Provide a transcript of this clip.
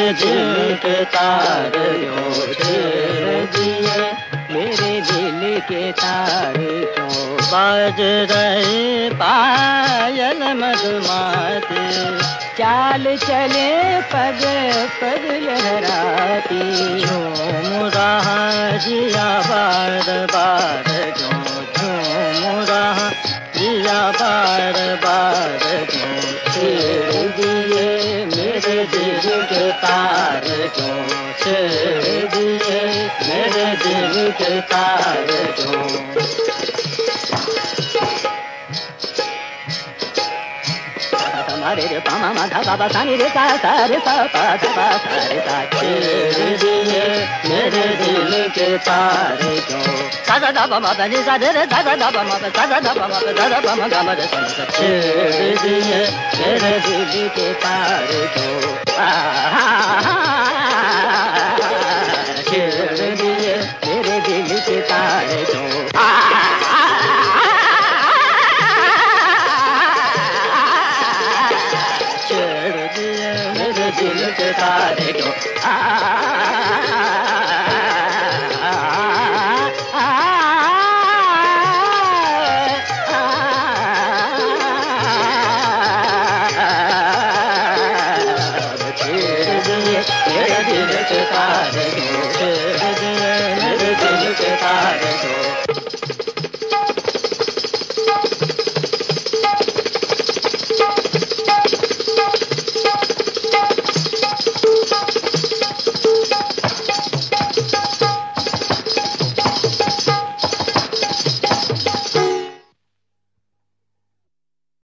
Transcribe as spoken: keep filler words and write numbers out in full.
दिल के तार क्यों छेड़ दिए, मेरे दिल के तार क्यों बाज रहे पायल मधुमाती, चाल चले पग पग लहराती, झूम रहा जिया बार बार क्यों झूम रहा जिया बार बार क्यों छेड़ दिए, मेरे दिल के तार क्यों छेड़ दिए, मेरे दिल के तार क्यों। हमारे रे पामा माधा बाबा सानी रे सा सा रे सा पा सा पा सा रे सा, छेड़ दिए मेरे दिल के तार क्यों, सा सा दा पा मा पा नी सा रे रे सा सा दा पा मा पा सा सा दा पा मा पा सा सा पा मा गा मा रे सा सा, छेड़ दिए मेरे दिल के तार क्यों।